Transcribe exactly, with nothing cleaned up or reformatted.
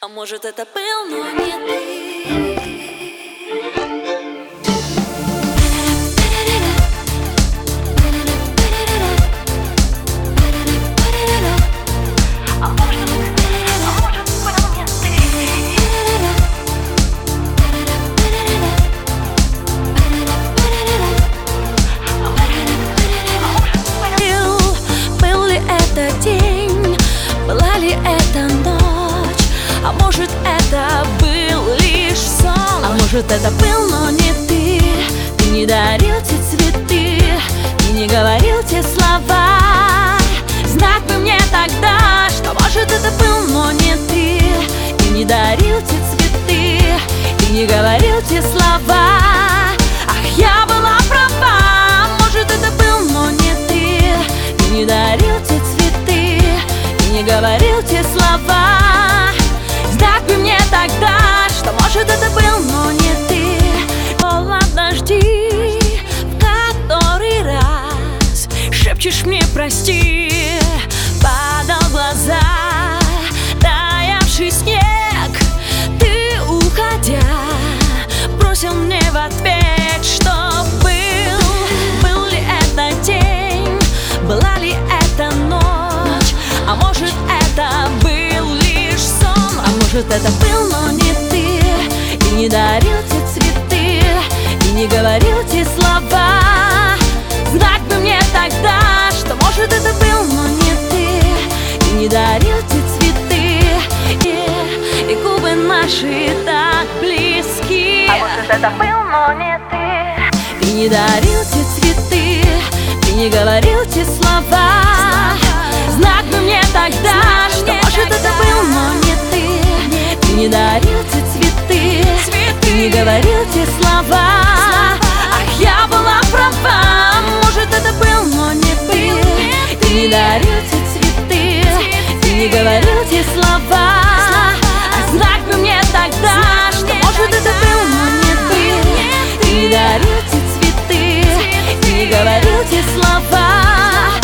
А может, это был, но не ты. Была ли это ночь? А может, это был лишь сон? А может, это был, но не ты. Ты не дарил те цветы, ты не говорил те слова. Знать бы мне тогда, что может, это был, но не ты. Ты не дарил те цветы, ты не говорил те слова. Ах, я была права, может, это был, но не ты. Ты не дарил те цветы, не говорил те слова. Знать бы мне тогда, что может, это был, но не ты. О, ладно, жди, в который раз шепчешь мне прости. Падал в глаза таявший снег. Ты, уходя, бросил мне в ответ, что был. Был ли это день, была ли это ночь? А может, это был лишь сон? А может, это был, но не ты. И не дарил те цветы, и не говорил те слова. Знать бы мне тогда, что может, это был, но не ты. И не дарил те цветы, и, и губы наши так близки. А может, это был, но не ты. Ты не дарил те цветы, ты не говорил те слова. Знать бы мне тогда, что может, это был, но не ты. Ты не дарил те цветы, ты не говорил те слова. Ах, я была права, может, это был, но не ты. Ты не дарил те цветы, ты не говорил те слова. А знать бы мне тогда, что может, это был, но не ты. Ты не дарил те цветы, ты не говорил те слова.